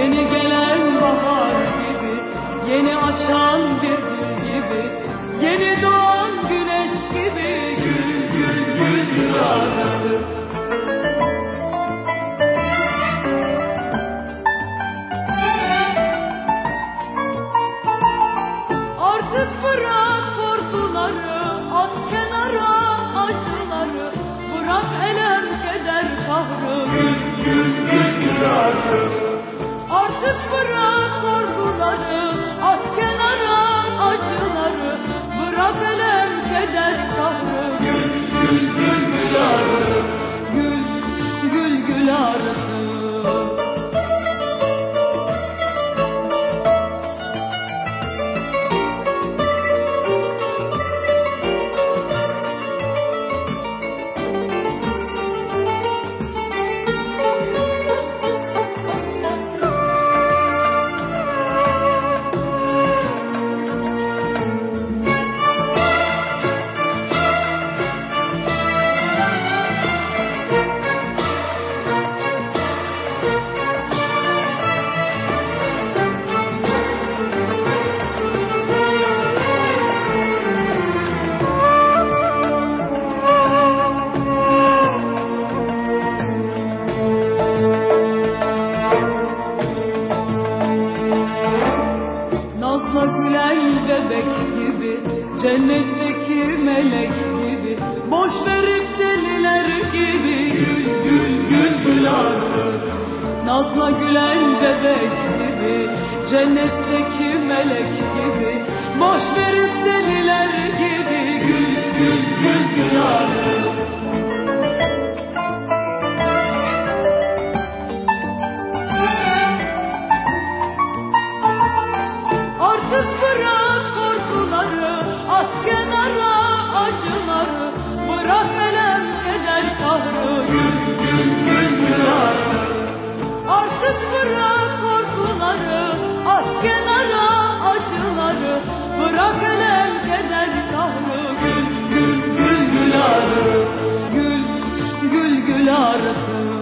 Yeni gelen bahar gibi, yeni açan bir gül gibi, yeni doğan güneş gibi, gül gül gül gül artık. Artık bırak korkuları, at kenara acıları, bırak elem keder kahrı, Gül gül gül gül artık. Artık bırak korkuları, at kenara acıları, bırak elem keder kahrı, Gül gül gül gül artık. gül gül gül artık. Nazla gülen bebek gibi, cennetteki melek gibi, boş verip deliler gibi, Gül gül gül gül artık. Nazla gülen bebek gibi, cennetteki melek gibi, boş verip deliler gibi, Gül gül gül gül artık. Artık bırak korkuları, at kenara acıları, bırak elem keder kahrı, Gül gül gül gül artık. Artık bırak korkuları, at kenara acıları, bırak elem keder kahrı, Gül gül gül gül artık. gül gül gül artık.